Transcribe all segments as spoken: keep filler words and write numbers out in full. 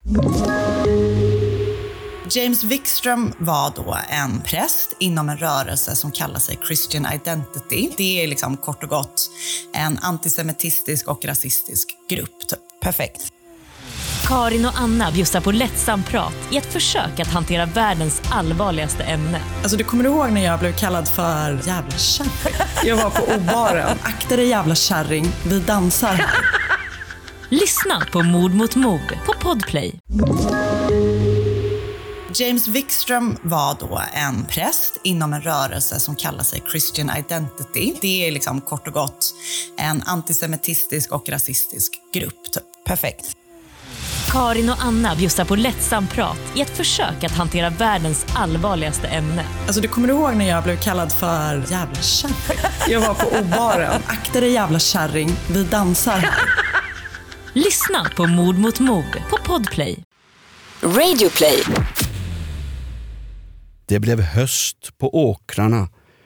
James Wikström var då en präst inom en rörelse som kallar sig Christian Identity. Det är liksom kort och gott en antisemitistisk och rasistisk grupp. Typ. Perfekt. Karin och Anna bjussar på lättsam prat i ett försök att hantera världens allvarligaste ämne. Alltså du kommer ihåg när jag blev kallad för jävla kärring? Jag var på obaren. Akta dig jävla kärring, vi dansar här. Lyssna på Mord mot mord på Podplay. James Wikström var då en präst inom en rörelse som kallar sig Christian Identity. Det är liksom kort och gott en antisemitistisk och rasistisk grupp. Typ. Perfekt. Karin och Anna bjussar på lättsam prat i ett försök att hantera världens allvarligaste ämne. Alltså du kommer ihåg när jag blev kallad för jävla kärring? Jag var på obaren. Akta dig jävla kärring, vi dansar här. Lyssna på Mord mot mord på Podplay. Radioplay. Det blev höst på åkrarna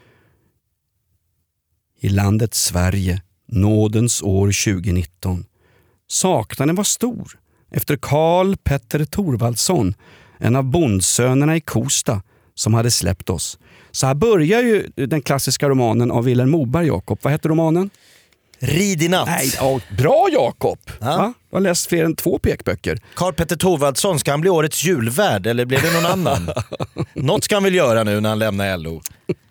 i landet Sverige, nådens år tjugonitton. Saknaden var stor efter Karl Petter Thorvaldsson, en av bondsönerna i Kosta, som hade släppt oss. Så här börjar ju den klassiska romanen av Vilhelm Moberg, Jakob. Vad heter romanen? Rid i natt. Nej, ja, bra Jakob! Ja. Ja, jag har läst fler än två pekböcker. Karl Petter Thorvaldsson, ska han bli årets julvärd eller blev det någon annan? Något ska han väl göra nu när han lämnar L O?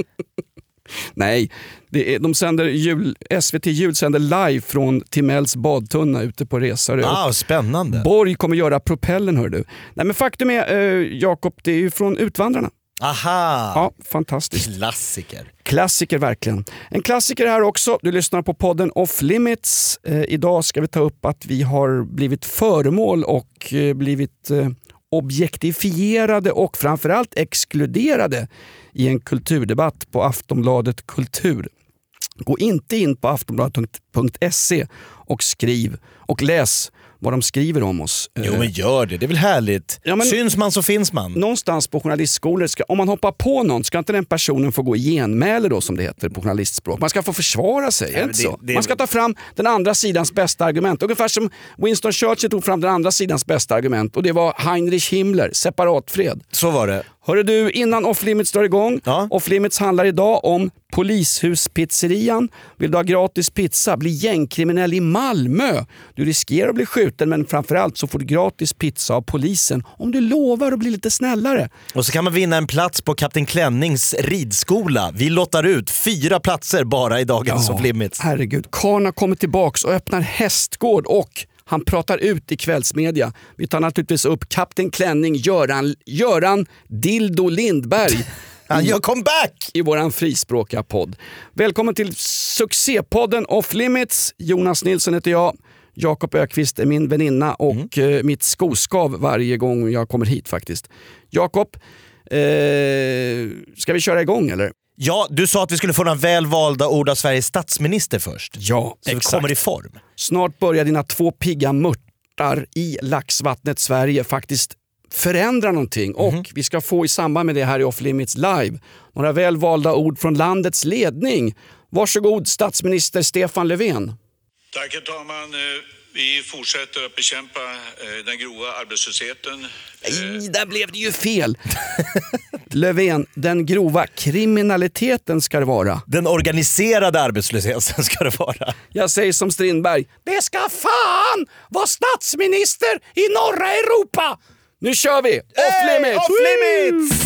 Nej, det är, de sänder jul, S V T Jul sänder live från Timells badtunna ute på Resarö. Ah, spännande. Borg kommer göra propellen, hör du. Nej, men faktum är, eh, Jakob, det är ju från Utvandrarna. Aha! Ja, fantastiskt. Klassiker. Klassiker verkligen. En klassiker här också. Du lyssnar på podden Off Limits. Eh, idag ska vi ta upp att vi har blivit föremål och eh, blivit eh, objektifierade och framförallt exkluderade i en kulturdebatt på Aftonbladet Kultur. Gå inte in på aftonbladet punkt se och skriv och läs vad de skriver om oss. Jo, men gör det. Det är väl härligt. Ja, men syns man så finns man. Någonstans på journalistskolor, ska, om man hoppar på någon, ska inte den personen få gå i genmäle då, som det heter på journalistspråk. Man ska få försvara sig, ja, inte det, så? det, man ska ta fram den andra sidans bästa argument. Ungefär som Winston Churchill tog fram den andra sidans bästa argument. Och det var Heinrich Himmler, separatfred. Så var det. Hörru du, innan Off Limits drar igång. Ja. Off Limits handlar idag om Polishuspizzerian. Vill du ha gratis pizza? Bli gängkriminell i Malmö. Du riskerar att bli skjuten, men framförallt så får du gratis pizza av polisen om du lovar att bli lite snällare. Och så kan man vinna en plats på Kapten Klännings ridskola. Vi lottar ut fyra platser bara i dagens Ja, Off Limits. Herregud, Karn har kommit tillbaks och öppnar hästgård och han pratar ut i kvällsmedia. Vi tar naturligtvis upp Kapten Klänning Göran, Göran Dildo Lindberg. Han gör comeback! I våran frispråkiga podd. Välkommen till succépodden Off Limits. Jonas Nilsson heter jag. Jakob Ökvist är min väninna och mm. eh, mitt skoskav varje gång jag kommer hit faktiskt. Jakob, eh, ska vi köra igång eller? Ja, du sa att vi skulle få några välvalda ord av Sveriges statsminister först. Ja, så exakt. vi kommer i form. Snart börjar dina två pigga mörtar i laxvattnet Sverige faktiskt förändra någonting. Mm. Och vi ska få i samband med det här i Off Limits live några välvalda ord från landets ledning. Varsågod statsminister Stefan Löfven. Tack herr talman. Vi fortsätter att bekämpa den grova arbetslösheten. Nej, där blev det ju fel. Löfven, den grova kriminaliteten ska det vara. Den organiserade arbetslösheten ska det vara. Jag säger som Strindberg, det ska fan vara statsminister i norra Europa. Nu kör vi! Off Limits! Hey, off limits!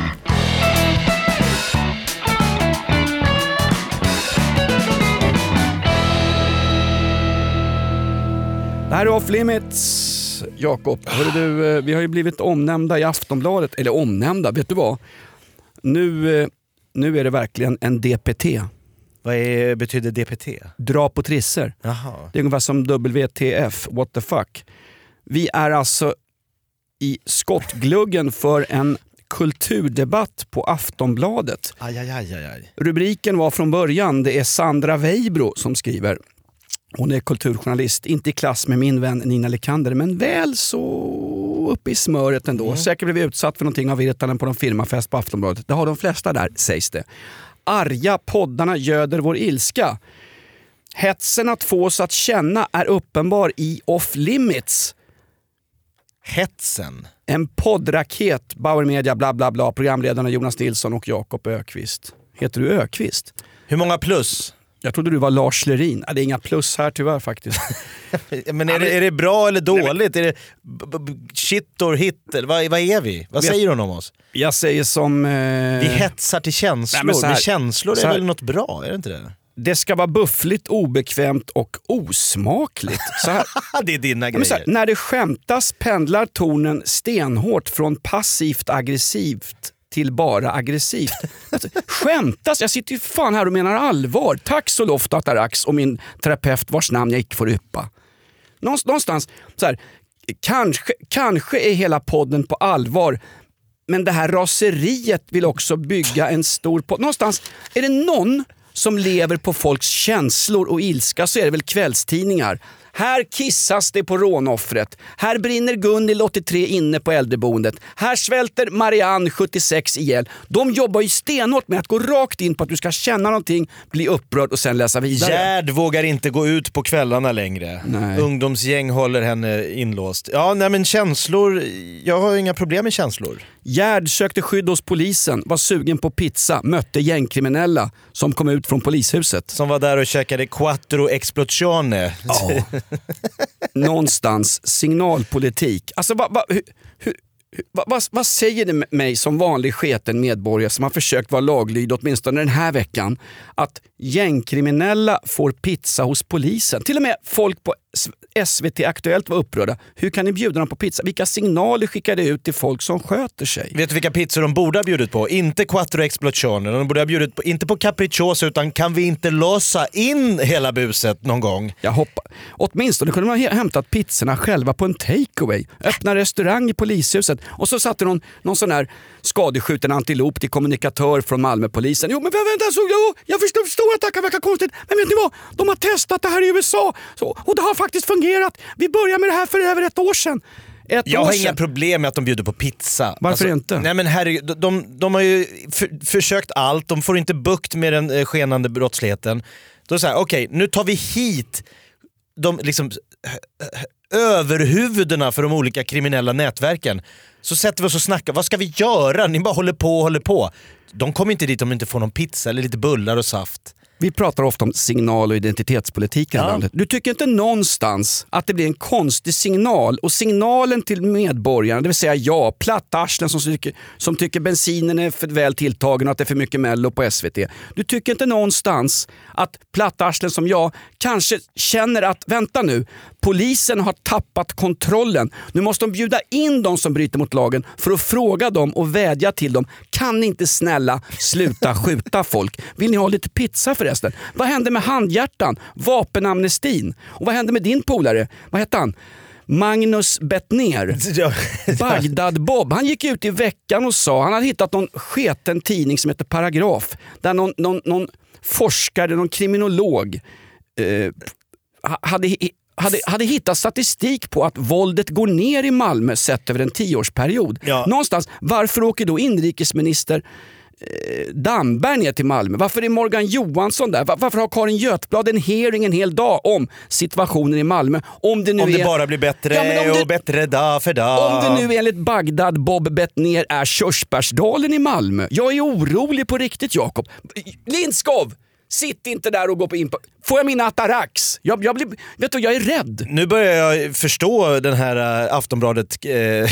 Det här är Off Limits, Jakob. Hörru du, vi har ju blivit omnämnda i Aftonbladet. Eller omnämnda, vet du vad? Nu, nu är det verkligen en D P T. Vad är, betyder D P T? Dra på trisser. Jaha. Det är ungefär som W T F, what the fuck. Vi är alltså i skottgluggen för en kulturdebatt på Aftonbladet. Aj, aj, aj, aj. Rubriken var från början, det är Sandra Weibro som skriver. Hon är kulturjournalist, inte i klass med min vän Nina Lekander, men väl så uppe i smöret ändå. Mm. Säkert blev vi utsatt för någonting av Virtanen på någon firmafest på Aftonbladet. Det har de flesta där, sägs det. Arga poddarna göder vår ilska. Hetsen att få oss att känna är uppenbar i Off Limits. Hetsen. En poddraket, Bauer Media, bla bla bla, programledarna Jonas Nilsson och Jakob Ökvist. Heter du Ökvist? Hur många plus? Jag trodde du var Lars Lerin. Det är inga plus här tyvärr faktiskt. Men är det, är det bra eller dåligt? Är det b- b- shit or hit? Eller vad, vad är vi? Vad säger hon om oss? Jag säger som... Eh... Vi hetsar till känslor. Nej, men så här, men känslor så är här, väl något bra, är det inte det? Det ska vara buffligt, obekvämt och osmakligt. Så här, det är dina men så här, grejer. när det skämtas pendlar tonen stenhårt från passivt aggressivt till bara aggressivt. Alltså, skämtas? Jag sitter ju fan här och menar allvar. Tack så lofta Atarax och min terapeut vars namn jag inte får yppa. Någonstans så här, kanske, kanske är hela podden på allvar, men det här raseriet vill också bygga en stor podd. Någonstans är det någon som lever på folks känslor och ilska, så är det väl kvällstidningar. Här kissas det på rånoffret. Här brinner Gunnil åttiotre inne på äldreboendet. Här svälter Marianne sjuttiosex ihjäl. De jobbar ju stenhårt med att gå rakt in på att du ska känna någonting, bli upprörd och sen läsa vidare. Gerd vågar inte gå ut på kvällarna längre. Nej. Ungdomsgäng håller henne inlåst. Ja, nej men känslor, jag har inga problem med känslor. Gerd sökte skydd hos polisen, var sugen på pizza, mötte gängkriminella som kom ut från polishuset. Som var där och käkade quattro explozione. Ja. Någonstans signalpolitik. Alltså vad, vad, hur, hur, vad, vad, vad säger det mig som vanlig sketen medborgare som har försökt vara laglydig åtminstone den här veckan, att gängkriminella får pizza hos polisen? Till och med folk på S V T Aktuellt var upprörda. Hur kan ni bjuda dem på pizza? Vilka signaler skickar det ut till folk som sköter sig? Vet du vilka pizzor de borde ha bjudit på? Inte quattro explozione. De borde ha bjudit på, inte på capricciosa, utan kan vi inte låsa in hela buset någon gång? Jag hoppas. Åtminstone kunde man ha hämtat pizzorna själva på en takeaway. Öppna restaurang i polishuset. Och så satte någon, någon sån här skadeskjuten antilop till kommunikatör från Malmöpolisen. Jo men vänta, så, jo, jag förstår, förstår att det kan verka konstigt. Men vet ni vad? De har testat det här i U S A. Så, och det har faktiskt fungerat. Vi började med det här för över ett år sedan. Ett jag år har sedan. inga problem med att de bjuder på pizza. Varför alltså, inte? Nej men herregud, de, de, de har ju för, försökt allt. De får inte bukt med den eh, skenande brottsligheten. Då säger okej, okay, nu tar vi hit de liksom överhuvudena för de olika kriminella nätverken. Så sätter vi oss och snackar, vad ska vi göra? Ni bara håller på och håller på. De kommer inte dit om de inte får någon pizza eller lite bullar och saft. Vi pratar ofta om signal- och identitetspolitik i Ja. landet. Du tycker inte någonstans att det blir en konstig signal, och signalen till medborgarna, det vill säga jag, plattarslen som tycker, som tycker bensinen är för väl tilltagen och att det är för mycket mello på S V T. Du tycker inte någonstans att plattarslen som jag kanske känner att, vänta nu, polisen har tappat kontrollen. Nu måste de bjuda in de som bryter mot lagen för att fråga dem och vädja till dem. Kan ni inte snälla sluta skjuta folk? Vill ni ha lite pizza förresten? Vad hände med handhjärtan? Vapenamnestin? Och vad hände med din polare? Vad hette han? Magnus Bettner. Bagdad Bob. Han gick ut i veckan och sa, han hade hittat någon sketen tidning som heter Paragraf. Där någon, någon, någon forskare, någon kriminolog eh, hade... Hade, hade hittat statistik på att våldet går ner i Malmö sett över en tioårsperiod. Ja. Någonstans, varför åker då inrikesminister eh, Damberg ner till Malmö? Varför är Morgan Johansson där? Var, varför har Karin Götblad en hearing en hel dag om situationen i Malmö? Om det, nu om det är, bara blir bättre Ja, men om det- och bättre dag för dag. om det nu enligt Bagdad Bob Bettner är Körsbärsdalen i Malmö. Jag är orolig på riktigt, Jakob. Lindskov! Sitt inte där och gå på in på... Får jag mina atarax? Jag, jag, blir, vet du, jag är rädd. Nu börjar jag förstå den här äh, Aftonbladet äh,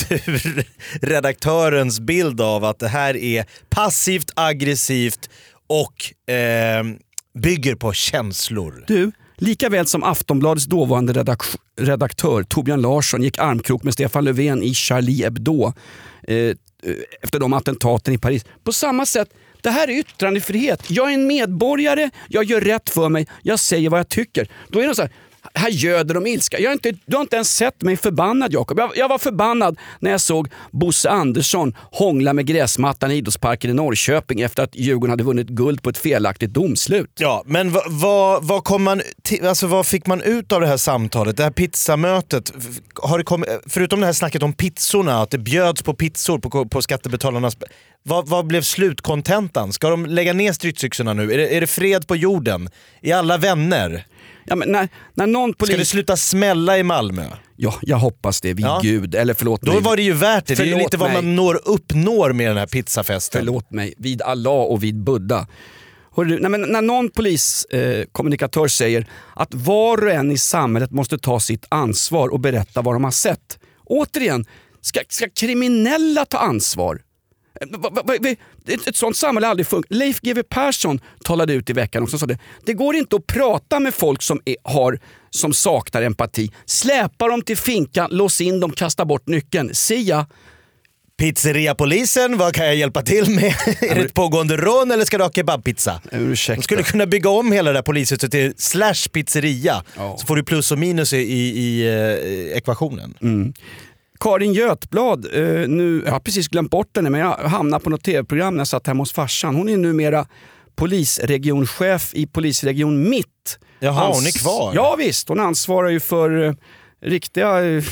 kulturredaktörens bild av att det här är passivt, aggressivt och äh, bygger på känslor. Du, lika väl som Aftonbladets dåvarande redak- redaktör Torbjörn Larsson gick armkrok med Stefan Löfven i Charlie Hebdo eh, efter de attentaten i Paris. På samma sätt, det här är yttrandefrihet. Jag är en medborgare, jag gör rätt för mig, jag säger vad jag tycker. Då är det så här, här göder de ilska. Jag har inte, du har inte ens sett mig förbannad, Jakob. Jag, jag var förbannad när jag såg Bosse Andersson hångla med gräsmattan i idrottsparken i Norrköping efter att Djurgården hade vunnit guld på ett felaktigt domslut. Ja, men vad, vad, vad, kom man till, alltså vad fick man ut av det här samtalet, det här pizzamötet? Har det kommit, förutom det här snacket om pizzorna, att det bjöds på pizzor på, på skattebetalarnas... Vad, vad blev slutkontentan? Ska de lägga ner stridsyxorna nu? Är det, är det fred på jorden? Är alla vänner? Ja, men när, när någon polis... Ska det sluta smälla i Malmö? Ja, jag hoppas det vid ja. Gud. Eller förlåt Då mig. var det ju värt det. Det är ju lite vad mig. man når, uppnår med den här pizzafesten. Förlåt mig. Vid Allah och vid Buddha. Hörru, nej, men när någon poliskommunikatör eh, säger att var och en i samhället måste ta sitt ansvar och berätta vad de har sett. Återigen, ska, ska kriminella ta ansvar? Ett, ett sånt samhälle har aldrig funkat. Leif G W Persson talade ut i veckan och sa det. Det går inte att prata med folk som, är, har, som saknar empati. Släpa dem till finkan, lås in dem, kasta bort nyckeln. Sia. Pizzeriapolisen, vad kan jag hjälpa till med? Är det ett pågående rån eller ska du ha kebabpizza? Ursäkta. De skulle kunna bygga om hela det där polishuset till slash pizzeria. Ja. Så får du plus och minus i, i, i eh, ekvationen. Mm. Karin Götblad, eh, nu, jag har precis glömt bort henne, men jag hamnade på något tv-program när jag satt hemma hos farsan. Hon är numera polisregionchef i polisregion Mitt. Jaha, Ans- hon är kvar? Ja visst, hon ansvarar ju för eh, riktiga... Eh,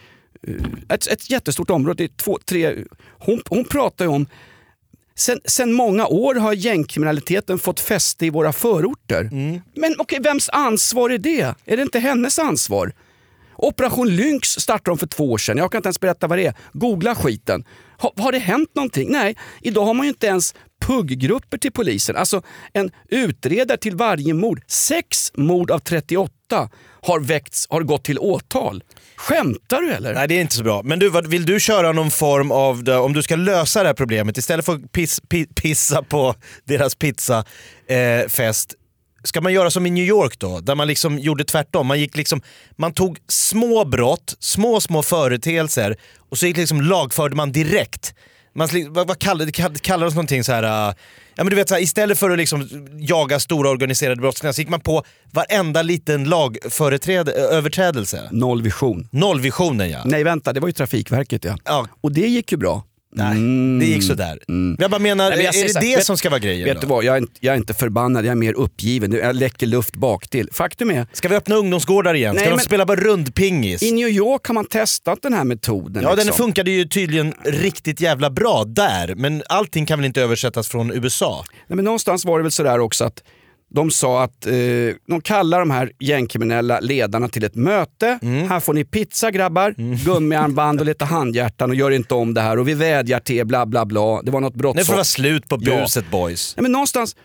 ett, ett jättestort område. Det är två, tre, hon, hon pratar ju om... Sen, sen många år har gängkriminaliteten fått fäste i våra förorter. Mm. Men okej, vems ansvar är det? Är det inte hennes ansvar? Operation Lynx startade de för två år sedan. Jag kan inte ens berätta vad det är. Googla skiten. Ha, har det hänt någonting? Nej, idag har man ju inte ens pugggrupper till polisen. Alltså en utredare till varje mord. Sex mord av trettioåtta har väckts, har gått till åtal. Skämtar du eller? Nej, det är inte så bra. Men du, vad, vill du köra någon form av, det, om du ska lösa det här problemet, istället för att piss, piss, pissa på deras pizzafest, eh, ska man göra som i New York då, där man liksom gjorde tvärtom. Man gick liksom, man tog små brott, små små företeelser och så gick liksom lagförde man direkt. Man, vad, vad kallar det kallar det någonting så här, uh, ja men du vet så här, istället för att liksom jaga stora organiserade brottslingar så gick man på varenda liten lagöverträdelse. Nollvision. Nollvisionen, ja. Nej vänta, det var ju Trafikverket, ja. ja. Och det gick ju bra. Nej, mm. det gick så där. Mm. Jag bara menar, Nej, men jag är det det vet, som ska vara grejen? Vet då? du vad, jag är, inte, jag är inte förbannad, jag är mer uppgiven. Jag läcker luft bak till. Faktum är... Ska vi öppna ungdomsgårdar igen? Ska Nej, de men, spela bara rundpingis? I New York har man testat den här metoden. Ja, liksom. Den funkade ju tydligen riktigt jävla bra där. Men allting kan väl inte översättas från U S A? Nej, men någonstans var det väl sådär också att de sa att eh, de kallar de här gängkriminella ledarna till ett möte. Mm. Här får ni pizza grabbar, mm. gummiarmband och lite handhjärtan och gör inte om det här. Och vi vädjar till bla bla bla. Det var något brott. Nu får det vara slut på buset, ja. boys. Nej, men någonstans...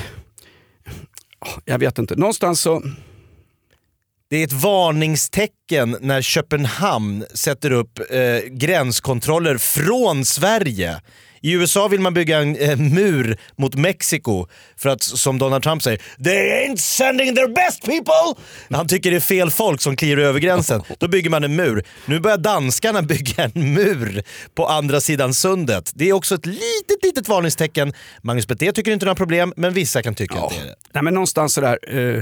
Jag vet inte. Någonstans så... Det är ett varningstecken när Köpenhamn sätter upp eh, gränskontroller från Sverige. I U S A vill man bygga en eh, mur mot Mexiko för att, som Donald Trump säger, they ain't sending their best people. Han tycker det är fel folk som kliver över gränsen. Då bygger man en mur. Nu börjar danskarna bygga en mur på andra sidan sundet. Det är också ett litet, litet varningstecken. Magnus Betté tycker inte det är några problem, men vissa kan tycka ja. att det är det. Nej, men någonstans sådär... Eh...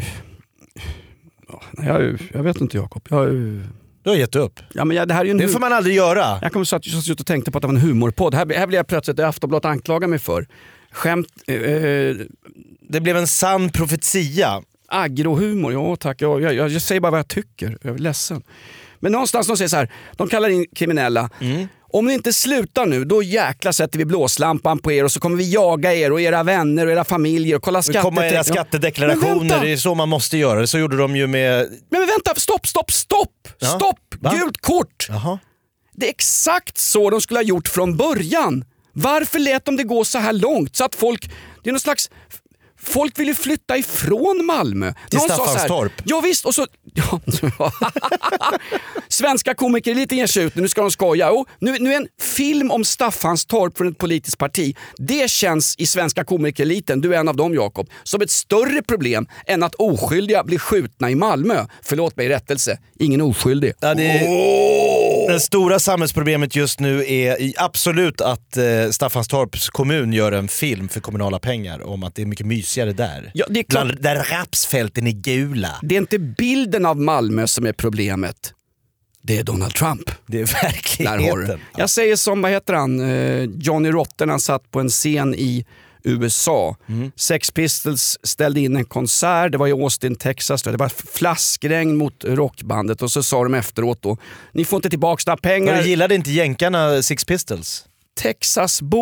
Jag, jag vet inte, Jakob. Jag... Du har gett upp. Ja, men jag, det här är ju en det får man aldrig göra. Jag kommer så att jag och tänkte på att det var en humorpodd. Här, här blir jag plötsligt Aftonbladet anklaga mig för. Skämt... Eh, det blev en sann profetia. Agrohumor, ja tack. Jag, jag, jag säger bara vad jag tycker. Jag är ledsen. Men någonstans de säger så här. De kallar in kriminella. Mm. Om ni inte slutar nu, då jäkla sätter vi blåslampan på er och så kommer vi jaga er och era vänner och era familjer och kolla skatte- kommer era skattedeklarationer. Det är så man måste göra. Så gjorde de ju med... Men, men vänta, stopp, stopp, stopp! Ja. Stopp! Va? Gult kort! Jaha. Det är exakt så de skulle ha gjort från början. Varför lät de det gå så här långt? Så att folk... Det är någon slags... Folk vill ju flytta ifrån Malmö. Till Staffanstorp. Ja visst, och så... Ja. Svenska komiker lite ger sig ut, nu ska de skoja. Och nu, nu är en film om Staffanstorp från ett politiskt parti. Det känns i svenska komikereliten, du är en av dem Jakob, som ett större problem än att oskyldiga blir skjutna i Malmö. Förlåt mig, rättelse. Ingen oskyldig. Ja, det är... oh! Det stora samhällsproblemet just nu är absolut att eh, Staffanstorps kommun gör en film för kommunala pengar om att det är mycket mysigare där. Ja, det är klart. Bland, där rapsfälten är gula. Det är inte bilden av Malmö som är problemet. Det är Donald Trump. Det är verkligheten. Jag säger som, vad heter han? Eh, Johnny Rotten, han satt på en scen i U S A. Mm. Sex Pistols ställde in en konsert. Det var i Austin, Texas. Det var flaskregn mot rockbandet. Och så sa de efteråt då, ni får inte tillbaka några pengar. Men du gillade inte jänkarna Six Pistols? Texasbor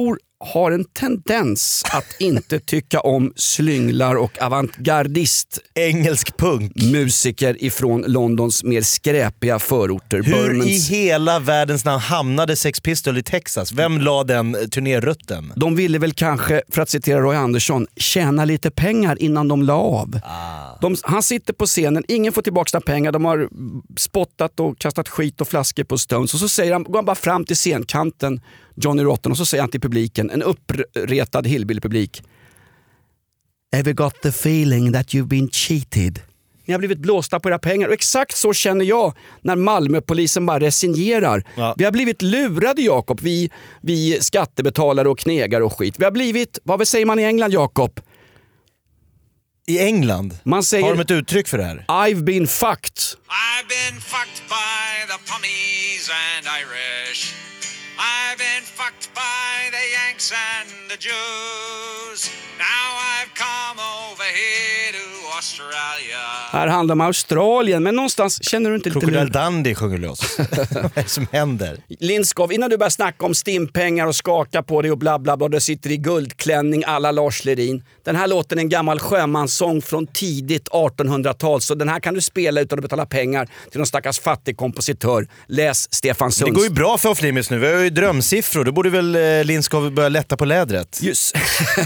har en tendens att inte tycka om slynglar och avantgardist engelsk punk musiker ifrån Londons mer skräpiga förorter. Hur Burmans... i hela världens namn hamnade Sex Pistols i Texas? Vem la den turnérutten? De ville väl kanske, för att citera Roy Andersson, tjäna lite pengar innan de la av. Ah. De, han sitter på scenen, ingen får tillbaka sina pengar, de har spottat och kastat skit och flaskor på Stones och så säger han, går han bara fram till scenkanten, Johnny Rotten, och så säger han till publiken, en uppretad hillbilly-publik: Ever got the feeling that you've been cheated? Ni har blivit blåsta på era pengar. Och exakt så känner jag när Malmöpolisen bara resignerar. Ja. Vi har blivit lurade, Jakob. Vi, vi skattebetalare och knegare och skit. Vi har blivit, vad säger man i England, Jakob? I England? Man säger, har de ett uttryck för det här? I've been fucked. I've been fucked by the Pommies and Irish. I've been fucked by the Yanks and the Jews. Now I've come over here to Australia. Här handlar det om Australien, men någonstans känner du inte lite... Crocodile Dundee sjunger lös. Vad är det som händer? Lindskov, innan du börjar snacka om stimpengar och skaka på dig och bla bla bla, du sitter i guldklänning alla Lars Lerin. Den här låten är en gammal sjömanssång från tidigt artonhundratal, så den här kan du spela utan att betala pengar till någon stackars fattig kompositör. Läs Stefan Sunds. Det går ju bra för Off Limits nu, vi har ju drömsiffror. Då borde väl eh, Lindskov börja lätta på lädret. Just.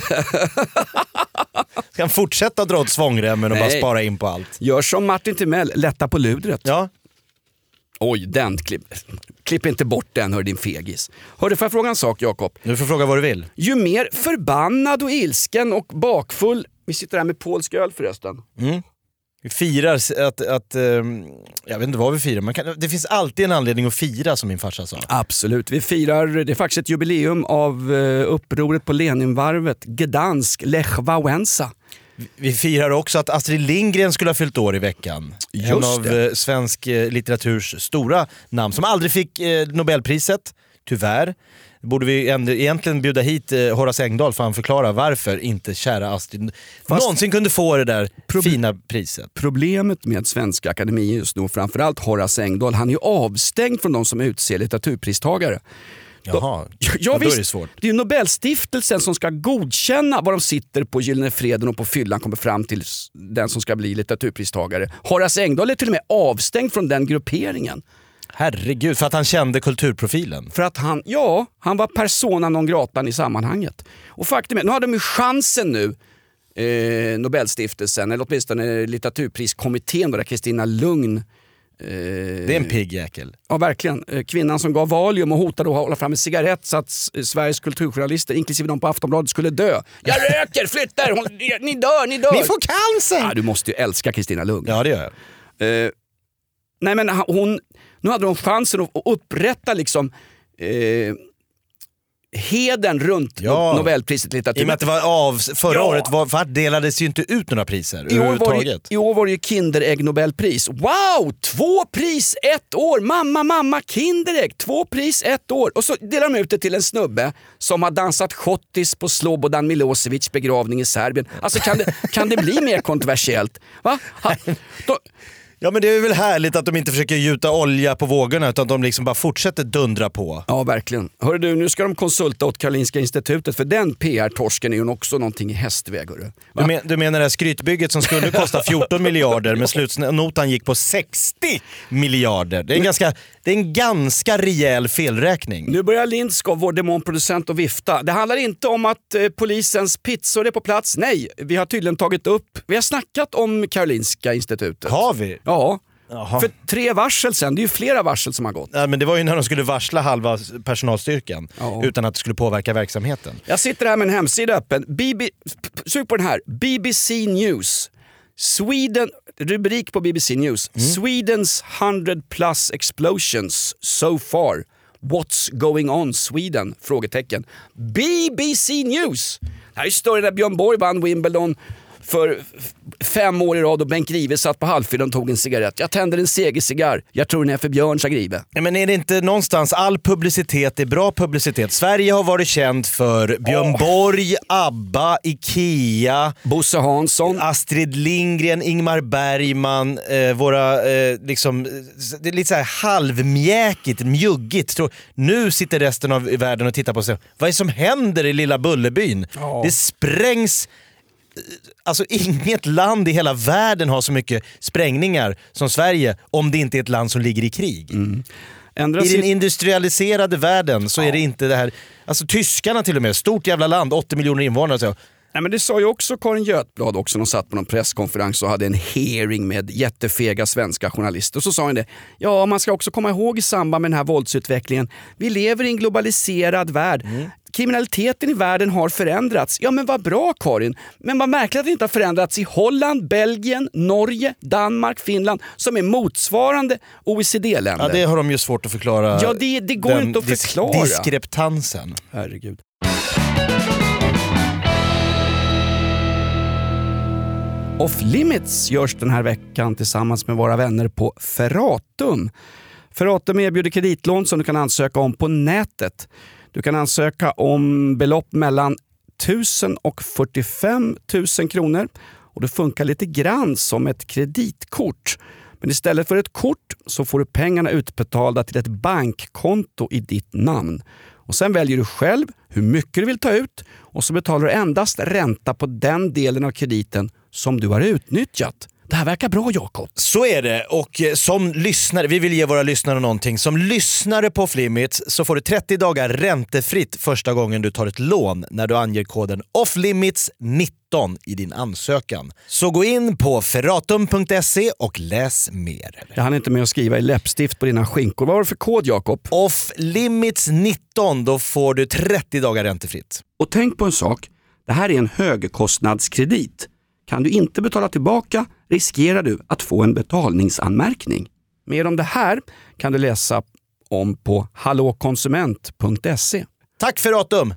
Ska han fortsätta dra åt svångremmen och Nej. bara spara in på allt? Gör som Martin Timell, lätta på ludret. Ja. Oj, den klipp. Klipp inte bort den, hör din fegis. Hör du, får jag fråga en sak, Jakob? Du får fråga vad du vill. Ju mer förbannad och ilsken och bakfull... Vi sitter här med polsk öl förresten. Mm. Vi firar att... att um, jag vet inte vad vi firar. Man kan, det finns alltid en anledning att fira, som min farsa sa. Absolut. Vi firar, det är faktiskt ett jubileum av uh, upproret på Leninvarvet. Gdansk, Lech Wałęsa. Vi firar också att Astrid Lindgren skulle ha fyllt år i veckan. Just en av det. eh, svensk eh, litteraturs stora namn som aldrig fick eh, Nobelpriset, tyvärr. Borde vi ändå, egentligen bjuda hit eh, Horace Engdahl för att förklara varför inte kära Astrid Fast någonsin kunde få det där prob- fina priset. Problemet med Svenska Akademien just nu, framförallt Horace Engdahl, han är ju avstängd från de som utser litteraturpristagare. Jaha, ja, ja, då visst, är det svårt. Det är ju Nobelstiftelsen som ska godkänna vad de sitter på Gyllene Freden och på fyllan kommer fram till den som ska bli litteraturpristagare. Horace Engdahl är till och med avstängd från den grupperingen. Herregud, för att han kände kulturprofilen. För att han, ja, han var persona non grata i sammanhanget. Och faktum är, nu har de ju chansen nu, eh, Nobelstiftelsen, eller åtminstone litteraturpriskommittén där Kristina Lugn. Eh, det är en pigg jäkel. Ja, verkligen. Eh, kvinnan som gav Valium och hotade att hålla fram en cigarett så att Sveriges kulturjournalister, inklusive de på Aftonbladet, skulle dö. Jag röker, flyttar, hon, ni dör, ni dör. Ni får cancer! Ja, du måste ju älska Kristina Lugn. Ja, det gör jag. Eh, nej, men hon, nu hade de chansen att upprätta liksom eh, heden runt ja. Nobelpriset i litteratur. I och med att det var av förra ja. året var, för att delades ju inte ut några priser I år, var det, det, I år var det ju Kinderägg Nobelpris. Wow! Två pris, ett år! Mamma, mamma, Kinderägg! Två pris, ett år! Och så delar de ut det till en snubbe som har dansat schottis på Slobodan Milosevic begravning i Serbien. Alltså kan det, kan det bli mer kontroversiellt? Va? Ha, då, Ja, men det är väl härligt att de inte försöker gjuta olja på vågorna utan att de liksom bara fortsätter dundra på. Ja, verkligen. Hörru du, nu ska de konsulta åt Karolinska institutet för den P R-torsken är ju också någonting i hästväg. Hörru. Du, men, du menar det här skrytbygget som skulle kosta fjorton miljarder men slutnotan gick på sextio miljarder. Det är en, ganska, det är en ganska rejäl felräkning. Nu börjar Lindskov, vår demonproducent, att vifta. Det handlar inte om att eh, polisens pizzor är på plats. Nej, vi har tydligen tagit upp, vi har snackat om Karolinska institutet. Har vi? Ja, Jaha. för tre varsel sen. Det är ju flera varsel som har gått. Ja, men det var ju när de skulle varsla halva personalstyrkan Ja. utan att det skulle påverka verksamheten. Jag sitter här med en hemsida öppen. B B, sug på den här. B B C News. Sweden, rubrik på B B C News. Mm. Swedens hundred plus explosions so far. What's going on Sweden? Frågetecken. B B C News. Det här är större där Björn Borg vann Wimbledon. för fem år i rad och Bengt Grive satt på halvfyllan och tog en cigarett. Jag tänder en segercigarr. Jag tror den är för Björn, sa Grive. Ja, men är det inte någonstans all publicitet är bra publicitet? Sverige har varit känt för Björn oh. Borg, ABBA, Ikea, Bosse Hansson, Astrid Lindgren, Ingmar Bergman, eh, våra eh, liksom, det är lite så här halvmjäkigt, mjuggigt. Nu sitter resten av världen och tittar på sig. Vad är det som händer i lilla Bullerbyn? Oh. Det sprängs. Alltså inget land i hela världen har så mycket sprängningar som Sverige om det inte är ett land som ligger i krig. Mm. I den industrialiserade världen så ja. är det inte det här. Alltså tyskarna till och med, stort jävla land, åttio miljoner invånare. Så. Nej, men det sa ju också Karin Götblad också när hon satt på någon presskonferens och hade en hearing med jättefega svenska journalister. Och så sa hon det, ja man ska också komma ihåg i samband med den här våldsutvecklingen, vi lever i en globaliserad värld. Mm. Kriminaliteten i världen har förändrats. Ja men vad bra Karin, men vad märkligt att det inte har förändrats i Holland, Belgien, Norge, Danmark, Finland som är motsvarande O E C D-länder. Ja det har de ju svårt att förklara. Ja det, det går inte att förklara. Dis- diskreptansen. Herregud. Off Limits görs den här veckan tillsammans med våra vänner på Ferratum. Ferratum erbjuder kreditlån som du kan ansöka om på nätet. Du kan ansöka om belopp mellan tusen och fyrtiofem tusen kronor och det funkar lite grann som ett kreditkort. Men istället för ett kort så får du pengarna utbetalda till ett bankkonto i ditt namn. Och sen väljer du själv hur mycket du vill ta ut och så betalar du endast ränta på den delen av krediten som du har utnyttjat. Det här verkar bra, Jakob. Så är det. Och som lyssnare, vi vill ge våra lyssnare någonting. Som lyssnare på Off Limits så får du trettio dagar räntefritt första gången du tar ett lån när du anger koden Off Limits nitton i din ansökan. Så gå in på ferratum punkt se och läs mer. Jag hann inte med att skriva i läppstift på dina skinkor. Vad var det för kod, Jakob? Off Limits nitton, då får du trettio dagar räntefritt. Och tänk på en sak. Det här är en högkostnadskredit. Kan du inte betala tillbaka riskerar du att få en betalningsanmärkning. Mer om det här kan du läsa om på hallåkonsument punkt se. Tack för Ferratum!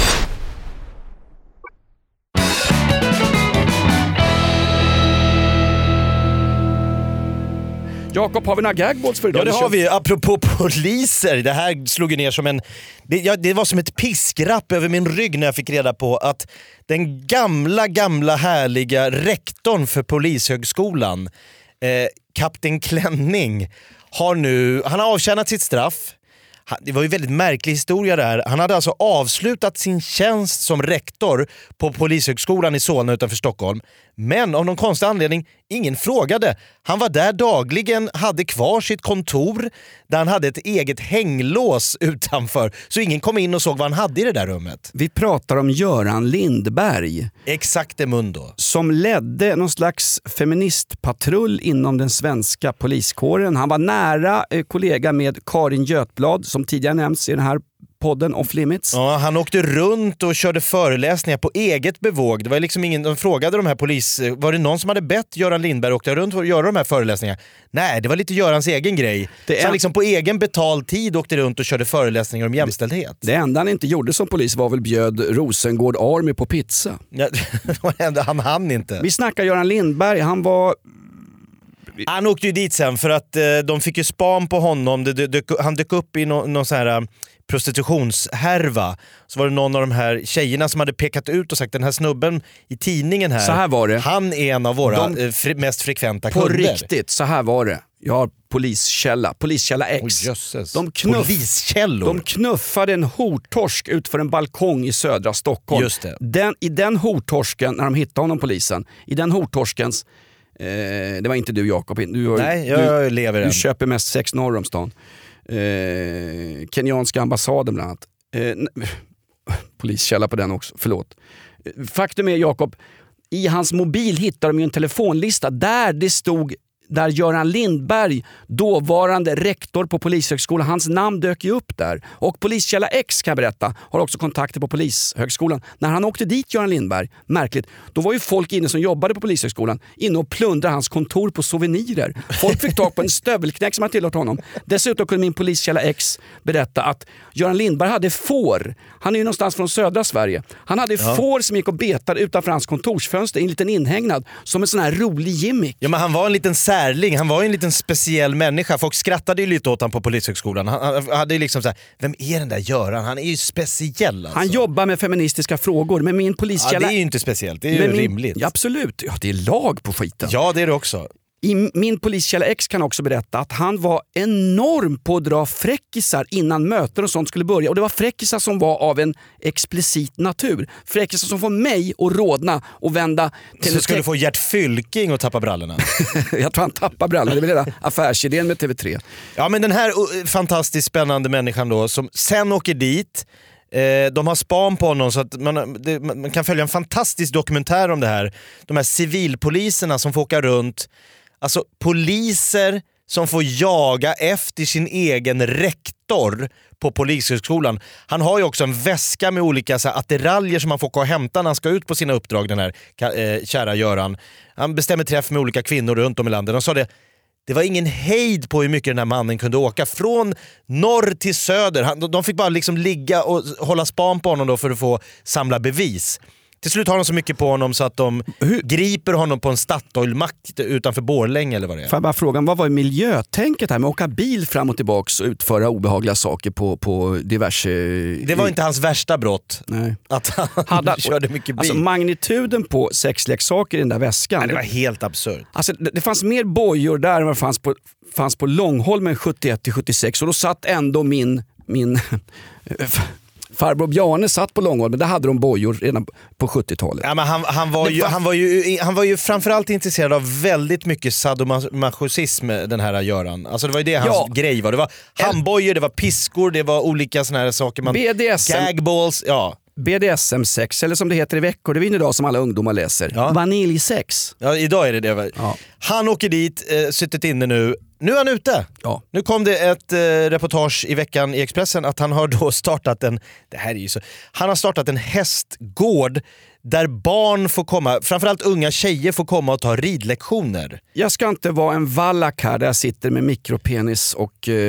Jakob, har vi några gagballs för idag? Ja, det har vi. Apropå poliser. Det här slog ner som en... Det, ja, det var som ett piskrapp över min rygg när jag fick reda på att den gamla, gamla härliga rektorn för polishögskolan, eh, Kapten Klänning, har nu... Han har avtjänat sitt straff. Det var ju en väldigt märklig historia där. Han hade alltså avslutat sin tjänst som rektor på polishögskolan i Solna utanför Stockholm. Men av någon konstig anledning, ingen frågade. Han var där dagligen, hade kvar sitt kontor där han hade ett eget hänglås utanför. Så ingen kom in och såg vad han hade i det där rummet. Vi pratar om Göran Lindberg. Exakt det mundo. Som ledde någon slags feministpatrull inom den svenska poliskåren. Han var nära eh, kollega med Karin Götblad som tidigare nämnts i den här podden Off Limits. Ja, han åkte runt och körde föreläsningar på eget bevåg. Det var liksom ingen, de frågade de här polis... Var det någon som hade bett Göran Lindberg åka runt och göra de här föreläsningarna? Nej, det var lite Görans egen grej. Det Så han liksom på egen betald tid åkte runt och körde föreläsningar om jämställdhet. Det, det enda han inte gjorde som polis var väl bjöd Rosengård Army på pizza. Ja, han hann inte. Vi snackar Göran Lindberg, han var... Han åkte ju dit sen för att eh, de fick ju span på honom. Det, det, det, han dök upp i no, någon sån här prostitutionshärva. Så var det någon av de här tjejerna som hade pekat ut och sagt den här snubben i tidningen här. Så här var det. Han är en av våra de, eh, fri, mest frekventa på kunder. På riktigt, så här var det. Jag har poliskälla, poliskälla X. Oh, de, knuff, Poliskällor. de knuffade en hortorsk ut för en balkong i södra Stockholm. Just det. Den, I den hortorsken, när de hittade honom polisen, i den hortorskens Eh, det var inte du, Jakob. Du, Nej, jag du, lever du än. köper mest sex norr om stan. Eh, kenyanska ambassaden bland annat. Eh, poliskälla på den också, förlåt. Faktum är, Jakob, i hans mobil hittade de ju en telefonlista där det stod där Göran Lindberg, dåvarande rektor på Polishögskolan, hans namn dök ju upp där. Och poliskälla X, kan jag berätta, har också kontakter på Polishögskolan. När han åkte dit, Göran Lindberg, märkligt, då var ju folk inne som jobbade på Polishögskolan inne och plundrade hans kontor på souvenirer. Folk fick tag på en stövelknäck som hade tillhört honom. Dessutom kunde min poliskälla X berätta att Göran Lindberg hade får. Han är ju någonstans från södra Sverige. Han hade ja. får som gick och betade utanför hans kontorsfönster i en liten inhägnad som en sån här rolig gimmick. Ja, men han var en liten särling, han var en liten speciell människa. Folk skrattade ju lite åt honom på Polishögskolan. Han, han hade ju liksom så här, vem är den där Göran? Han är ju speciell alltså. Han jobbar med feministiska frågor, men min poliskälla... Ja, det är ju inte speciellt, det är ju min... rimligt. Ja, absolut, ja, det är lag på skiten. Ja, det är det också. I min poliskälla X kan också berätta att han var enorm på att dra fräckisar innan möten och sånt skulle börja. Och det var fräckisar som var av en explicit natur. Fräckisar som får mig att rodna och vända till... Så skulle du få Gert Fylking och tappa brallorna? Jag tror han tappar brallorna, det är väl hela affärsidén med T V tre. Ja, men den här fantastiskt spännande människan då som sen åker dit. De har span på honom så att man, det, man kan följa en fantastisk dokumentär om det här. De här civilpoliserna som får åka runt. Alltså poliser som får jaga efter sin egen rektor på Polishögskolan. Han har ju också en väska med olika så här, attiraljer som man får gå och hämta när han ska ut på sina uppdrag, den här eh, kära Göran. Han bestämmer träff med olika kvinnor runt om i landet. De sa det, det var ingen hejd på hur mycket den här mannen kunde åka. Från norr till söder. Han, de fick bara liksom ligga och hålla span på honom då för att få samla bevis. Till slut har de så mycket på honom så att de Hur? griper honom på en Statoil-mack utanför Borlänge eller vad det är. Får jag bara fråga, vad var miljötänket här med att åka bil fram och tillbaks och utföra obehagliga saker på, på diverse... Det var inte hans värsta brott. Nej. Att han Hade, körde mycket bil. Alltså magnituden på sexleksaker i den där väskan. Nej, det var helt absurt. Alltså det, det fanns mer bojor där än vad fanns på, fanns på Långholmen sjuttioett till sjuttiosex och då satt ändå min... min farbror Bjarne satt på Långholmen, men där hade de bojor redan på sjuttiotalet. Ja, men han, han, var ju, han, var ju, han var ju framförallt intresserad av väldigt mycket sadomasochism, den här Göran. Alltså det var ju det hans ja. grej var. Det var handbojor, det var piskor, det var olika såna här saker. Man, B D S M. Gagballs, ja. B D S M-sex, eller som det heter i veckor, det är idag som alla ungdomar läser. Ja. Vaniljsex. Ja, idag är det det. Ja. Han åker dit, eh, suttit inne nu. Nu är han ute. Ja. Nu kom det ett eh, reportage i veckan i Expressen att han har då startat en, det här är ju så, han har startat en hästgård där barn får komma, framförallt unga tjejer får komma och ta ridlektioner. Jag ska inte vara en vallack här där jag sitter med mikropenis och eh,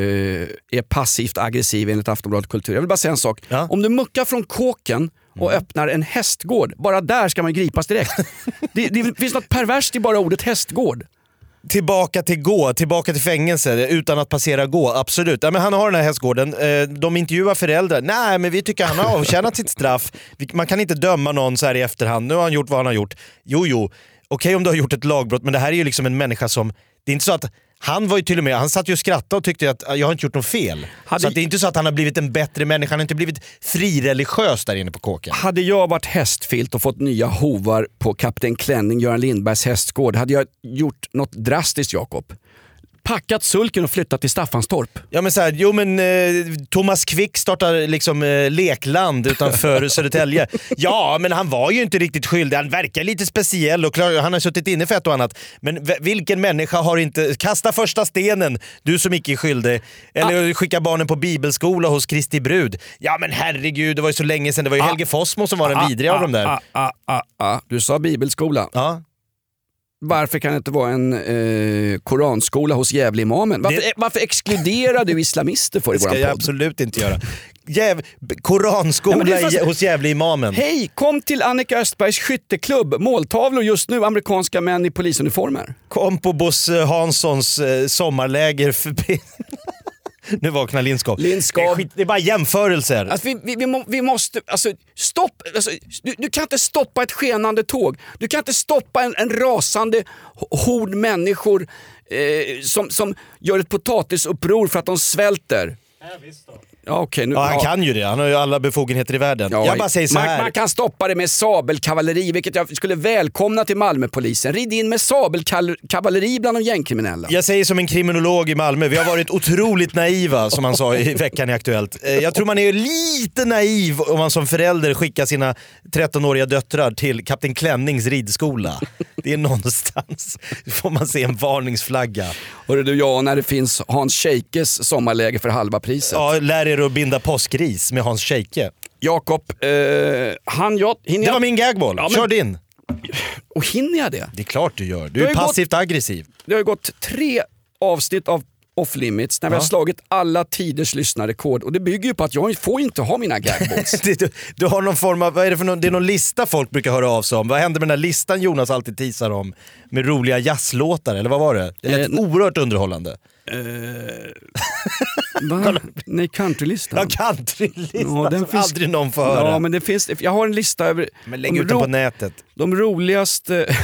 är passivt aggressiv enligt Aftonbladet Kultur. Jag vill bara säga en sak. Ja. Om du muckar från kåken och mm. öppnar en hästgård, bara där ska man gripas direkt. det, det finns något perverst i bara ordet hästgård. Tillbaka till gå, tillbaka till fängelse utan att passera gå, absolut. Ja, men han har den här hästgården, de intervjuar föräldrar. Nej, men vi tycker han har avtjänat sitt straff. Man kan inte döma någon så här i efterhand. Nu har han gjort vad han har gjort. Jo, jo, okej om du har gjort ett lagbrott, men det här är ju liksom en människa som... Det är inte så att... Han var ju till och med, han satt ju och skrattade och tyckte att jag har inte gjort något fel. Hade... Så att det är inte så att han har blivit en bättre människa, han har inte blivit frireligiös där inne på kåken. Hade jag varit hästfilt och fått nya hovar på Kapten Klänning, Göran Lindbergs hästgård, hade jag gjort något drastiskt, Jakob. Packat sulken och flyttat till Staffanstorp. Ja men så här, jo men eh, Thomas Quick startar liksom eh, lekland utanför Södertälje. Ja men han var ju inte riktigt skyldig, han verkar lite speciell och klar, han har suttit inne för ett och annat. Men v- vilken människa har inte, kasta första stenen, du som icke är skyldig. Eller ah. skicka barnen på bibelskola hos Kristi brud. Ja men herregud, det var ju så länge sedan, det var ju ah. Helge Fossmo som var den ah. vidriga ah. av dem där. Ah. Ah. Ah. Ah. Du sa bibelskola. Ja. Varför kan det inte vara en eh, koranskola hos Gävle-imamen? Varför, det... varför exkluderar du islamister för i våran podd? Det ska jag absolut inte göra. Jäv... Koranskola ja, fast... hos Gävle-imamen. Hej, kom till Annika Östbergs skytteklubb. Måltavlor just nu, amerikanska män i polisuniformer. Kom på Bosse Hanssons eh, sommarläger förbi... Nu vaknar Lindskov. Lindskov. Det, det är bara jämförelser. Alltså, vi, vi, vi, må, vi måste... Alltså, stopp! Alltså, du, du kan inte stoppa ett skenande tåg. Du kan inte stoppa en, en rasande hord människor eh, som, som gör ett potatisuppror för att de svälter. Ja, visst då. Ja, okay, nu, ja, han ja. kan ju det. Han har ju alla befogenheter i världen. Ja, jag bara säger så här. Man, man kan stoppa det med sabelkavalleri, vilket jag skulle välkomna till Malmöpolisen. Rid in med sabelkavalleri bland de gängkriminella. Jag säger som en kriminolog i Malmö. Vi har varit otroligt naiva, som han sa i veckan i Aktuellt. Jag tror man är lite naiv om man som förälder skickar sina trettonåriga döttrar till Kapten Klännings ridskola. Det är någonstans får man se en varningsflagga. Hörru du, ja, när det finns Hans Scheikes sommarläge för halva priset. Ja, lär er att binda påskris med Hans Scheike. Jakob, eh, han jag, hinner Det var jag... min gagboll. Ja, men... Kör din. Och hinner jag det? Det är klart du gör. Du Det är har passivt gått... aggressiv. Det har ju gått tre avsnitt av Off Limits när vi Ja. har slagit alla tiders lyssnarrekord. Och det bygger ju på att jag får inte ha mina gagballs. du, du har någon form av, vad är det för någon, det är någon lista folk brukar höra av sig om. Vad händer med den här listan Jonas alltid teasar om? Med roliga jazzlåtar, eller vad var det? Det är Eh, oerhört underhållande. Va? Nej, countrylistan. Ja, countrylistan Ja, den som finns- aldrig någon får höra. Ja, men det finns, jag har en lista över Men lägg de ut den ro- på nätet. de roligaste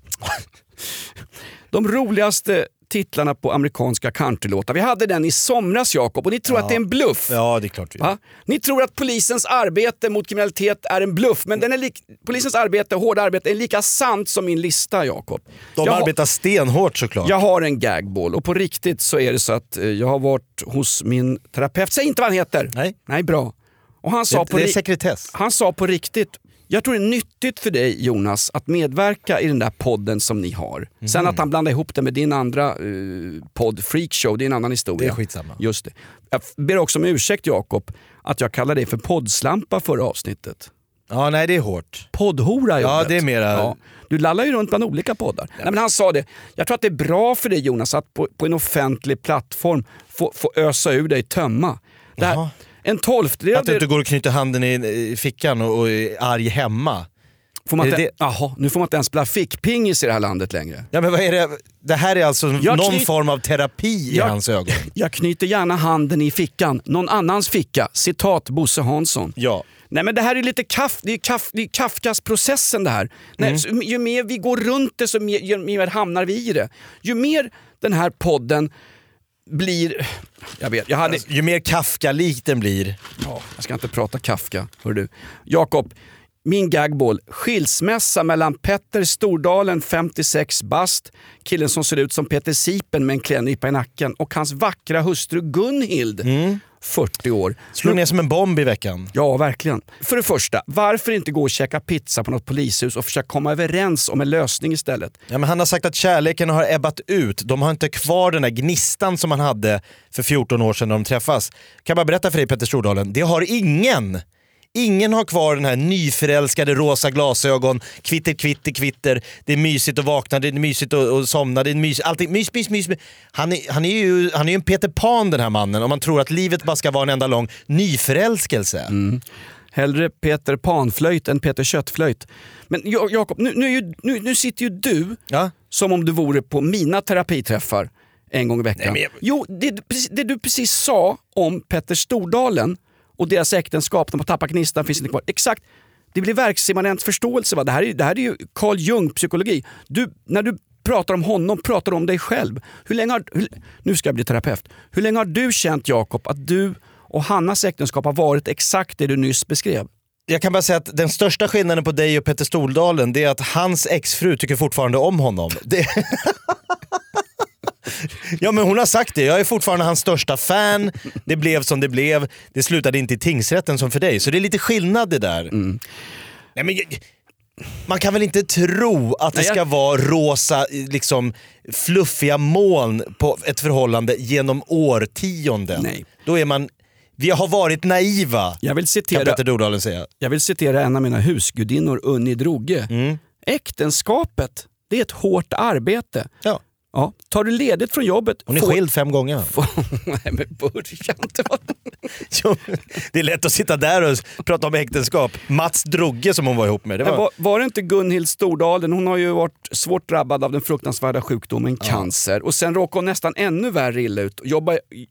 de roligaste titlarna på amerikanska countrylåtar. Vi hade den i somras, Jakob, och ni tror Ja. att det är en bluff. Ja, det är klart. Va? Ni tror att polisens arbete mot kriminalitet är en bluff, men den är lik, polisens arbete, hårda arbete, är lika sant som min lista, Jakob. De Jag har- arbetar stenhårt såklart. Jag har en gagball och på riktigt så är det så att eh, jag har varit hos min terapeut. Säg inte vad han heter. Nej. Nej, bra. Och han sa, det, på det är ri- sekretess. han sa på riktigt, jag tror det är nyttigt för dig, Jonas, att medverka i den där podden som ni har. Mhm. Sen att han blandar ihop det med din andra eh, podd, Freakshow, det är en annan historia. Det är skitsamma. Just det. Jag f- ber också om ursäkt, Jakob, att jag kallar dig för poddslampa förra avsnittet. Ja, nej, det är hårt. Poddhora Ja, jobbet. det är mera- Ja. Du lallar ju runt bland olika poddar. Nej, men han sa det. Jag tror att det är bra för dig, Jonas, att på, på en offentlig plattform få, få ösa ur dig, tömma. Det här, Jaha. en tolftedel Att du inte går och knyter handen i, i fickan och, och är arg hemma. får man är det inte, Jaha, nu får man inte ens spela fickpingis i det här landet längre. Ja, men vad är det? Det här är alltså Jag någon knyt- form av terapi i Jag- hans ögon. Jag knyter gärna handen i fickan, någon annans ficka. Citat Bosse Hansson. Ja. Nej, men det här är lite kaff, det är kaff, det är Kafkas-processen det här. Nej, så, ju mer vi går runt det så mer, ju mer hamnar vi i det. Ju mer den här podden blir... Jag vet, jag hade... Ju mer Kafka-lik den blir. Ja, jag ska inte prata Kafka, hör du. Jakob, min gagball. Skilsmässa mellan Petter Stordalen, femtiosex bast, killen som ser ut som Peter Sipen med en klädnypa i nacken, och hans vackra hustru Gunhild, fyrtio år. Slog ner som en bomb i veckan. Ja, verkligen. För det första, varför inte gå och käka pizza på något polishus och försöka komma överens om en lösning istället? Ja, men han har sagt att kärleken har ebbat ut. De har inte kvar den där gnistan som man hade för fjorton år sedan när de träffas. Kan jag bara berätta för dig, Petter Stordalen, det har ingen. Ingen har kvar den här nyförälskade rosa glasögon, kvitter, kvitter, kvitter. Det är mysigt att vakna, det är mysigt att, att somna, det är mysigt, allting, mys, mys, mys. Han är, han är ju han är ju en Peter Pan, den här mannen, om man tror att livet bara ska vara en enda lång nyförälskelse. Mm. Hellre Peter Panflöjt än Peter Köttflöjt. Men Ja- Jakob, nu, nu, är ju- nu, nu sitter ju du Ja? som om du vore på mina terapiträffar en gång i veckan. Nej, men jag- Jo, det, det du precis sa om Petter Stordalen och deras äktenskap, de har tappat gnistan, finns inte kvar. Exakt, det blir verksimmanent förståelse. Va? Det, här är, det här är ju Carl Jung-psykologi. Du, när du pratar om honom, pratar du om dig själv. Hur länge har, hur, nu ska jag bli terapeut. Hur länge har du känt, Jakob, att du och Hannas äktenskap har varit exakt det du nyss beskrev? Jag kan bara säga att den största skillnaden på dig och Petter Stordalen, det är att hans exfru tycker fortfarande om honom. Det... Ja, men hon har sagt det. Jag är fortfarande hans största fan. Det blev som det blev. Det slutade inte i tingsrätten som för dig. Så det är lite skillnad det där. Mm. Nej, men... Man kan väl inte tro att det Nej, jag- ska vara rosa, liksom fluffiga moln på ett förhållande genom årtionden. Nej. Då är man... Vi har varit naiva, Jag vill kan citera, Petter Stordalen säga. jag vill citera en av mina husgudinnor, Unni Droge. Mm. Äktenskapet, det är ett hårt arbete. Ja. Ja, tar du ledigt från jobbet... Hon är får- skild fem gånger. får- Nej, men börja inte. Jo, det är lätt att sitta där och prata om äktenskap. Mats Droge som hon var ihop med. Det Men var... var, var det inte Gunhild Stordalen? Hon har ju varit svårt drabbad av den fruktansvärda sjukdomen cancer. Och sen råkade hon nästan ännu värre illa ut. Jobba,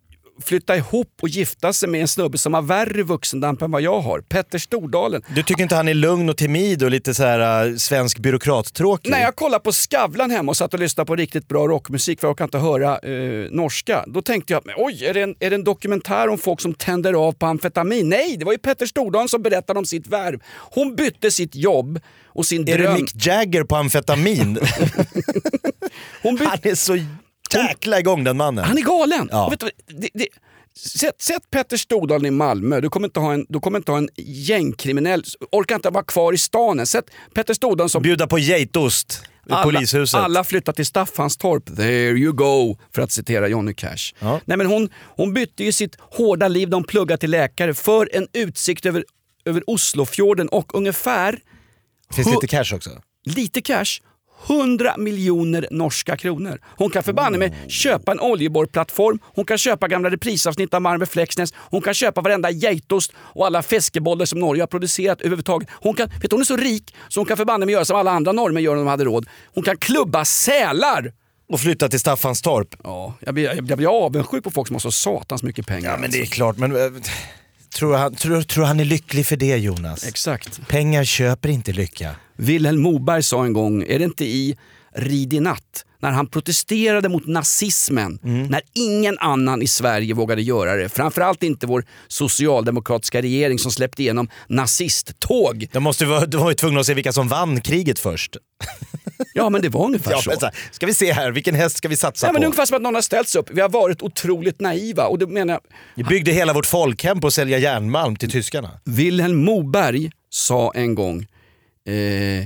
flytta ihop och gifta sig med en snubbe som har värre vuxendamp än vad jag har. Petter Stordalen. Du tycker inte han är lugn och timid och lite så här uh, svensk byråkrattråkig? När jag kollade på Skavlan hemma och satt och lyssnade på riktigt bra rockmusik för jag kan inte höra eh, norska. Då tänkte jag, men, oj, är det, en, är det en dokumentär om folk som tänder av på amfetamin? Nej, det var ju Petter Stordalen som berättade om sitt värv. Hon bytte sitt jobb och sin är dröm. Är du Mick Jagger på amfetamin? Hon bytte... Han är så jäkla igång den mannen. Han är galen. Ja. Och vet du, det, det, sätt, sätt Petter Stordalen i Malmö. Du kommer inte ha en, du kommer inte ha en gängkriminell. Orkar inte vara kvar i stan. Sätt Petter Stordalen som... Bjuda på geitost i alla, polishuset. Alla flyttar till Staffanstorp. There you go. För att citera Johnny Cash. Ja. Nej, men hon, hon bytte ju sitt hårda liv. De pluggar till läkare för en utsikt över, över Oslofjorden. Och ungefär... Finns det lite cash också? Lite cash. hundra miljoner norska kronor. Hon kan förbanna med köpa en oljeborrplattform. Hon kan köpa gamla reprisavsnitt av Marve Flexnäs. Hon kan köpa varenda geitost och alla fiskebollar som Norge har producerat överhuvudtaget. Hon, kan, vet, hon är så rik så hon kan förbanna med göra som alla andra norrmän gör om de hade råd. Hon kan klubba sälar. Och flytta till Staffanstorp. Ja, jag blir, jag blir avundsjuk på folk som har så satans mycket pengar. Ja, men det är alltså. klart. Men, äh, tror, han, tror, tror han är lycklig för det, Jonas? Exakt. Pengar köper inte lycka. Wilhelm Moberg sa en gång, är det inte i Rid i natt, när han protesterade mot nazismen, mm. när ingen annan i Sverige vågade göra det, framförallt inte vår socialdemokratiska regering som släppte igenom nazisttåg. De måste vara, de var ju tvungna att se vilka som vann kriget först. Ja, men det var ungefär ja, så. så här, ska vi se här, vilken häst ska vi satsa ja, men på? ungefär som att någon har ställts upp. Vi har varit otroligt naiva. Och det menar jag... Vi byggde hela vårt folkhem på att sälja järnmalm till tyskarna. Wilhelm Moberg sa en gång... Eh...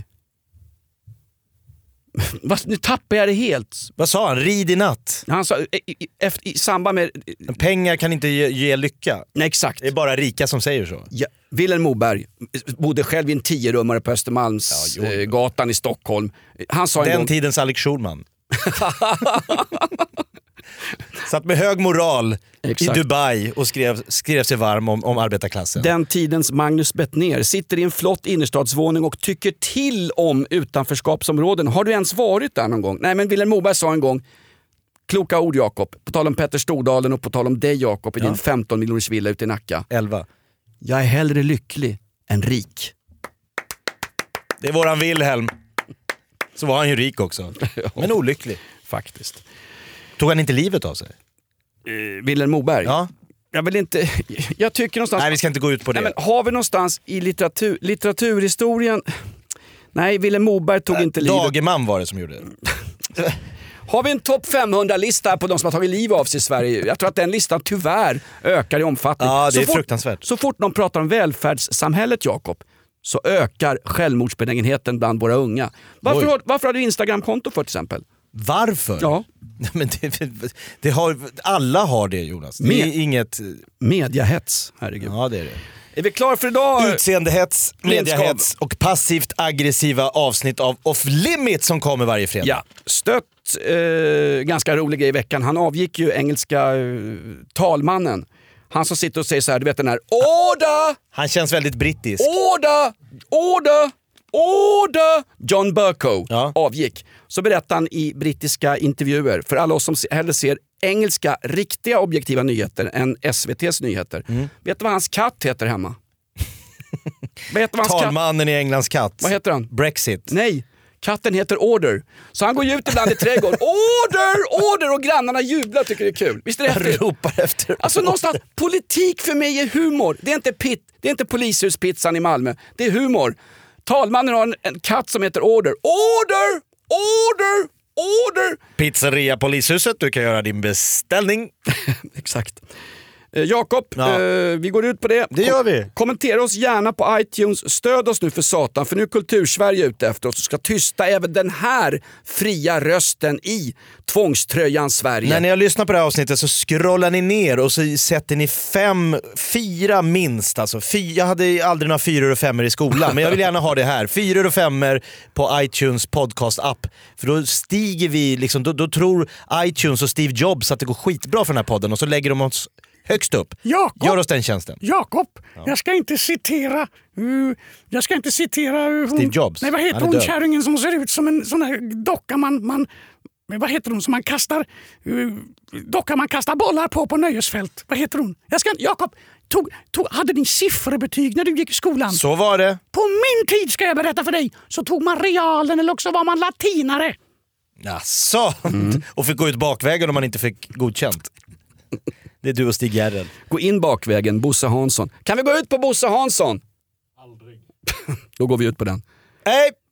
Nu tappar jag det helt. Vad sa han? Rid i natt? Han sa, i, i, efter, i samband med... Pengar kan inte ge, ge lycka. Nej, exakt. Det är bara rika som säger så. Ja, Wilhelm Moberg bodde själv i en tiorummare på Östermalms ja, eh, gatan i Stockholm. Han sa en Den gång... tidens Alex Schulman. Satt med hög moral Exakt. i Dubai och skrev, skrev sig varm om, om arbetarklassen. Den tidens Magnus Bettner sitter i en flott innerstadsvåning och tycker till om utanförskapsområden. Har du ens varit där någon gång? Nej, men Wilhelm Moberg sa en gång, kloka ord Jakob, på tal om Petter Stordalen och på tal om dig Jakob i ja. din femton miljoners villa ute i Nacka. elva. Jag är hellre lycklig än rik. Det är våran Wilhelm. Så var han ju rik också. Men olycklig. Faktiskt. Tog han inte livet av sig? Uh, Wilhelm Moberg? Ja. Jag vill inte... Jag tycker någonstans... Nej, vi ska inte gå ut på det. Nej, men har vi någonstans i litteratur, litteraturhistorien... Nej, Wilhelm Moberg tog äh, inte livet. Dagerman var det som gjorde det. Har vi en topp femhundra-lista på de som har tagit liv av sig i Sverige? Jag tror att den listan tyvärr ökar i omfattning. Ja, det är så fort, fruktansvärt. Så fort någon pratar om välfärdssamhället, Jakob, så ökar självmordsbenägenheten bland våra unga. Varför har, varför har du Instagram-konto för till exempel? Varför? Ja. Men det, det har, alla har det, Jonas. Det är Med, inget... Mediahets, herregud. Ja, det är det. Är vi klara för idag? Utseendehets, mediahets och passivt aggressiva avsnitt av Off Limit som kommer varje fredag. Ja, stött eh, ganska rolig grej i veckan. Han avgick ju engelska eh, talmannen. Han som sitter och säger så här, du vet den här Order! Han känns väldigt brittisk. Order! Order! Order! John Bercow ja. avgick. Så berättar han i brittiska intervjuer, för alla oss som hellre ser engelska, riktiga objektiva nyheter än S V T:s nyheter. Mm. Vet du vad hans katt heter hemma? Vet du vad hans Talmannen katt... i Englands katt. Vad heter han? Brexit. Nej, katten heter Order. Så han går ju ut ibland i trädgården. Order! Order! Och grannarna jublar och tycker det är kul. Visst är det häftigt? Ropar efter. Alltså någonstans, politik för mig är humor. Det är inte pit, det är inte polishuspizzan i Malmö. Det är humor. Talmannen har en, en katt som heter Order. Order! Order! Order! Pizzeria Polishuset, du kan göra din beställning. Exakt. Eh, Jakob, ja. eh, vi går ut på det. Det gör vi. Kom- kommentera oss gärna på iTunes. Stöd oss nu för satan, för nu är Kultursverige ute efter oss och ska tysta även den här fria rösten i tvångströjan Sverige. När ni har lyssnat på det här avsnittet så scrollar ni ner och så sätter ni fem, fyra minst. Alltså, fy, jag hade aldrig några fyror och femmer i skolan, men jag vill gärna ha det här. Fyror och femmer på iTunes podcast-app. För då stiger vi, liksom, då, då tror iTunes och Steve Jobs att det går skitbra för den här podden och så lägger de oss högst upp. Jakob, Gör oss den tjänsten. Jakob, ja. jag ska inte citera uh, jag ska inte citera uh, hon, Steve Jobs. Nej, vad heter hon, kärringen som ser ut som en sån här docka man, man Men vad heter hon som man kastar uh, docka man kastar bollar på på nöjesfält? Vad heter hon? Jag ska Jakob tog, tog hade din sifferbetyg när du gick i skolan. Så var det. På min tid ska jag berätta för dig så tog man realen eller också var man latinare. Jaså? Mm. Och fick gå ut bakvägen om man inte fick godkänt. Det är du och Stig Järrel. Gå in bakvägen, Bosse Hansson. Kan vi gå ut på Bosse Hansson? Aldrig. Då går vi ut på den. Hej!